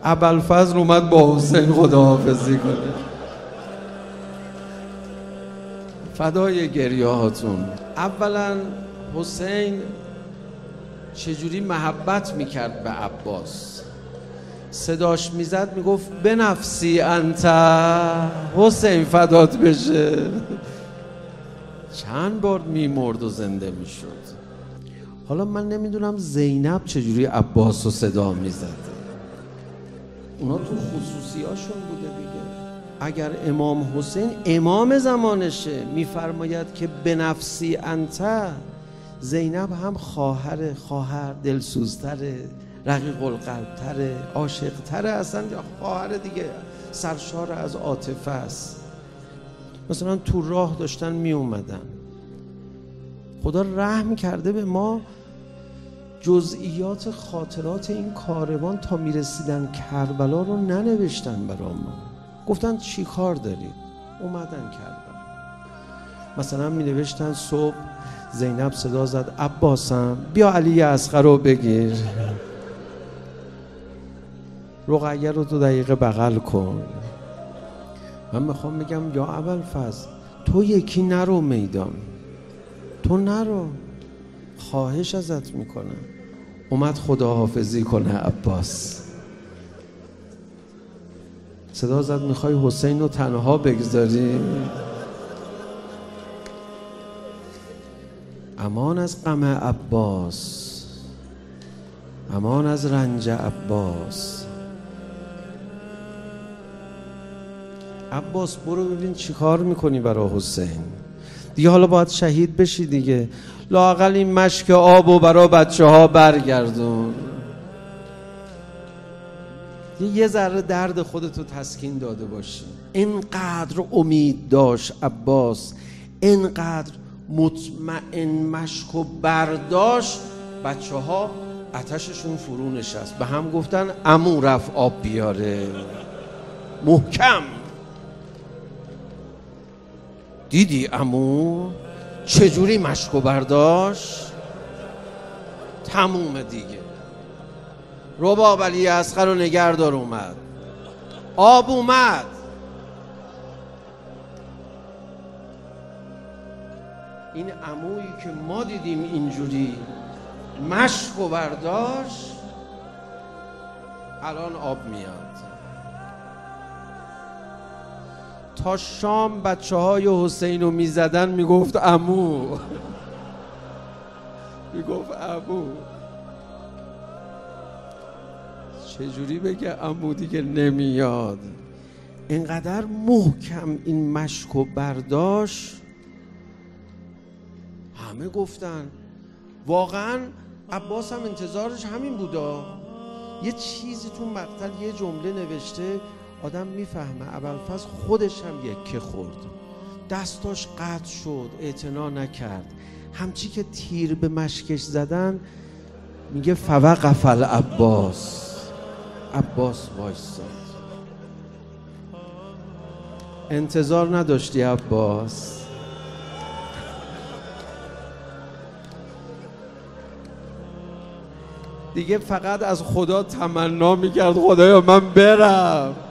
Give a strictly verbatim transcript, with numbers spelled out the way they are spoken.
ابوالفضل اومد با حسین خداحافظی کنه. فدای گریه هاتون. اولا حسین چجوری محبت میکرد به عباس. صداش میزد میگفت بنفسی انت، حسین فدات بشه. چند بار میمرد و زنده میشد. حالا من نمیدونم زینب چجوری عباس رو صدا میزد. اونا تو خصوصیاشون بوده دیگه. اگر امام حسین امام زمانشه میفرماید که بنفسی انت، زینب هم خواهر خواهر دلسوزتره، رقیق القلبتره، عاشقتره، اصلا خواهر دیگه سرشار از عاطفه است. مثلا تو راه داشتن می اومدن، خدا رحم کرده به ما، جزئیات خاطرات این کاروان تا می رسیدن کربلا رو ننوشتن برا ما. گفتن چی کار دارید؟ اومدن کربلا. مثلا می نوشتن صبح زینب صدا زد عباسم بیا علی اصغر رو بگیر، رقیه رو دو دقیقه بغل کن. من میخوام میگم یا ابوالفضل تو یکی نرو میدان، تو نرو، خواهش ازت میکنم. اومد خداحافظی کنه عباس، صدا زد میخوای حسین رو تنها بگذاری؟ امان از غم عباس، امان از رنج عباس. عباس برو ببین چی کار میکنی برای حسین دیگه. حالا باید شهید بشی دیگه، لااقل این مشک آب و برای بچه ها برگردون. یه ذره درد خودتو تسکین داده باشی. اینقدر امید داشت عباس، اینقدر مطمئن مشک و برداشت، بچه ها آتششون فرو نشست. به هم گفتن عمو رفت آب بیاره، محکم. دیدی عمو چجوری مشکو برداشت؟ تموم دیگه. رباب علی اصغر رو نگهدار اومد، آب اومد. این عمویی که ما دیدیم اینجوری مشکو برداشت، الان آب میاد. تا شام بچه های حسین رو میزدن میگفت عمو، میگفت عمو. چجوری بگه عمو دیگه نمیاد؟ اینقدر محکم این مشکو برداشت. همه گفتن واقعا عباس هم انتظارش همین بودا. یه چیزی تو مقتل یه جمله نوشته آدم میفهمه ابوالفضل خودش هم یکه خورد، دستاش قطع شد، اعتنا نکرد. همچی که تیر به مشکش زدن میگه فوقف العباس، عباس وایساد. انتظار نداشتی عباس؟ دیگه فقط از خدا تمنا میکرد خدایا من برم.